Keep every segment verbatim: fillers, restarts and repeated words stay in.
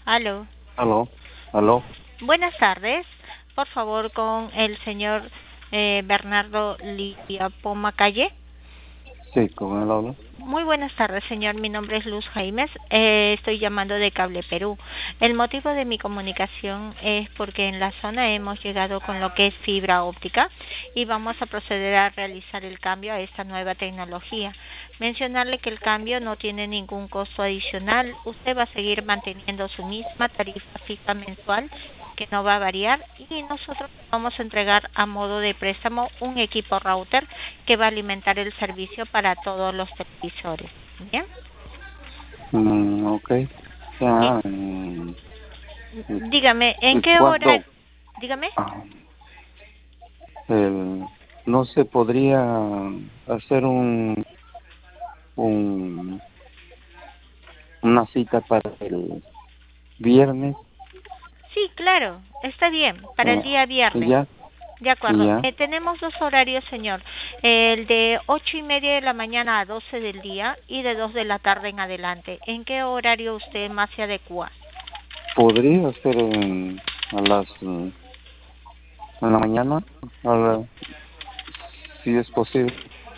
Aló. Aló, aló. Buenas tardes. Por favor, con el señor eh, Bernardo Liapoma Calle. Sí, con él hablo. Muy buenas tardes, señor. Mi nombre es Luz Jaimes. Eh, estoy llamando de Cable Perú. El motivo de mi comunicación es porque en la zona hemos llegado con lo que es fibra óptica y vamos a proceder a realizar el cambio a esta nueva tecnología. Mencionarle que el cambio no tiene ningún costo adicional. Usted va a seguir manteniendo su misma tarifa fija mensual que no va a variar, y nosotros vamos a entregar a modo de préstamo un equipo router que va a alimentar el servicio para todos los televisores. ¿Bien? Mm, ok. Y, Ya, mm, ¿y, dígame, ¿en y qué hora? cuándo? Dígame. Ah, el, no se podría hacer un, un una cita para el viernes. Sí, claro, está bien, para el Eh, día y viernes. ya, De y acuerdo. ya. Eh, tenemos dos horarios, señor. El de ocho y media de la mañana a doce del día y de dos de la tarde en adelante. ¿En qué horario usted más se adecua? Podría ser en, a las mm, en la mañana, a la- si es posible.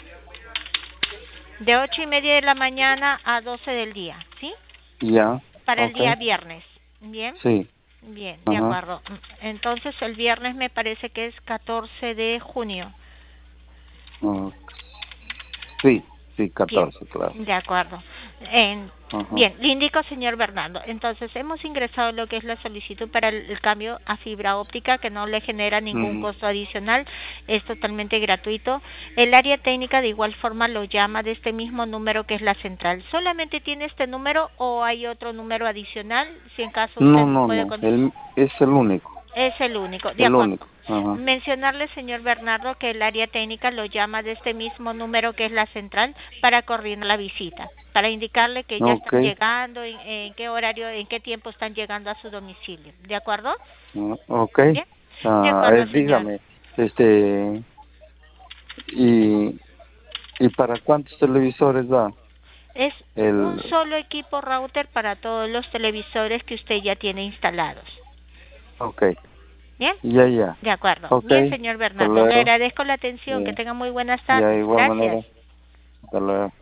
De ocho y media de la mañana a doce del día, ¿sí? Ya, Para el ok. día viernes. Bien, Sí, bien, de ajá. acuerdo. Entonces el viernes me parece que es catorce de junio. Ah, sí, sí, Bien, catorce, claro. de acuerdo. En- Ajá. bien, le indico, señor Bernardo. Entonces, hemos ingresado lo que es la solicitud para el, el cambio a fibra óptica, que no le genera ningún Ujú. costo adicional, es totalmente gratuito. El área técnica de igual forma lo llama de este mismo número que es la central. ¿Solamente tiene este número o hay otro número adicional? Si en caso usted No, no no, puede no, con... el, es el único, Es el único, de el acuerdo. único. Ajá. Mencionarle, señor Bernardo, que el área técnica lo llama de este mismo número que es la central para coordinar la visita, para indicarle que ya Ok, están llegando, en, en qué horario, en qué tiempo están llegando a su domicilio. ¿De acuerdo? ah, ok. Bien. De Ah, acuerdo, eh, señor. dígame, este, y, ¿y para cuántos televisores da? Es un El, solo equipo router para todos los televisores que usted ya tiene instalados. ok, Bien. ya, ya. De acuerdo. Ok, Bien, señor hasta Bernardo. Le luego. agradezco la atención. Que Ya, tenga muy buenas ya, tardes. igual Gracias. manera. Hasta luego.